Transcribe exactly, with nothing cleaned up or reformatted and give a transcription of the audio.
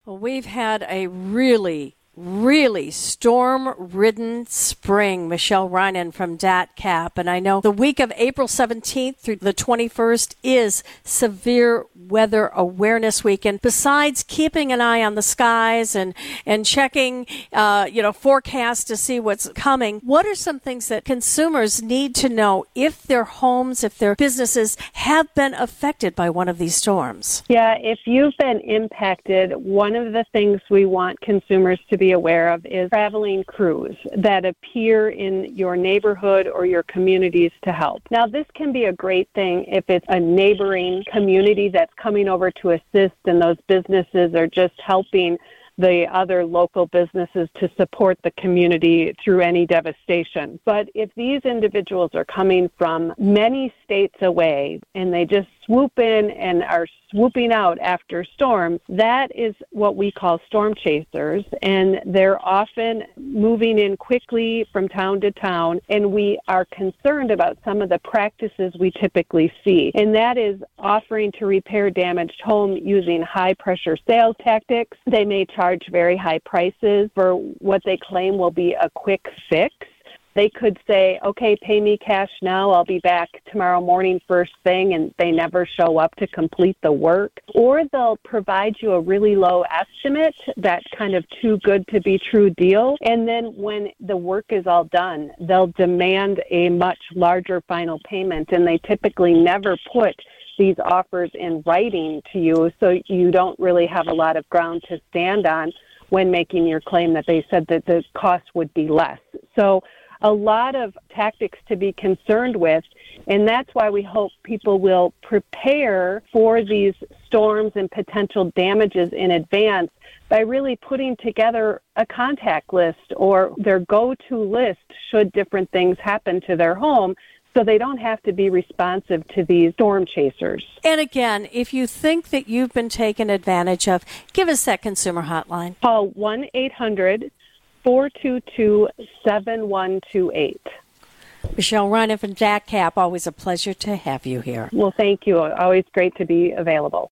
Well, we've had a really, really storm-ridden spring. Michelle Reinen from D A T C A P. And I know the week of April seventeenth through the twenty-first is Severe Weather Awareness Week. And besides keeping an eye on the skies and, and checking, uh, you know, forecasts to see what's coming, what are some things that consumers need to know if their homes, if their businesses have been affected by one of these storms? Yeah, if you've been impacted, one of the things we want consumers to be aware of is traveling crews that appear in your neighborhood or your communities to help. Now, this can be a great thing if it's a neighboring community that's coming over to assist and those businesses are just helping the other local businesses to support the community through any devastation. But if these individuals are coming from many states away and they just swoop in and are swooping out after storms, that is what we call storm chasers, and they're often moving in quickly from town to town, and we are concerned about some of the practices we typically see, and that is offering to repair damaged home using high-pressure sales tactics. They may charge very high prices for what they claim will be a quick fix. They could say, okay, pay me cash now, I'll be back tomorrow morning first thing, and they never show up to complete the work. Or they'll provide you a really low estimate, that kind of too good to be true deal. And then when the work is all done, they'll demand a much larger final payment, and they typically never put these offers in writing to you, so you don't really have a lot of ground to stand on when making your claim that they said that the cost would be less. So a lot of tactics to be concerned with, and that's why we hope people will prepare for these storms and potential damages in advance by really putting together a contact list or their go-to list should different things happen to their home, so they don't have to be responsive to these storm chasers. And again, if you think that you've been taken advantage of, give us that consumer hotline. Call one eight hundred four two two seven one two eight. Michelle Reinen from D A T C A P, always a pleasure to have you here. Well, thank you. Always great to be available.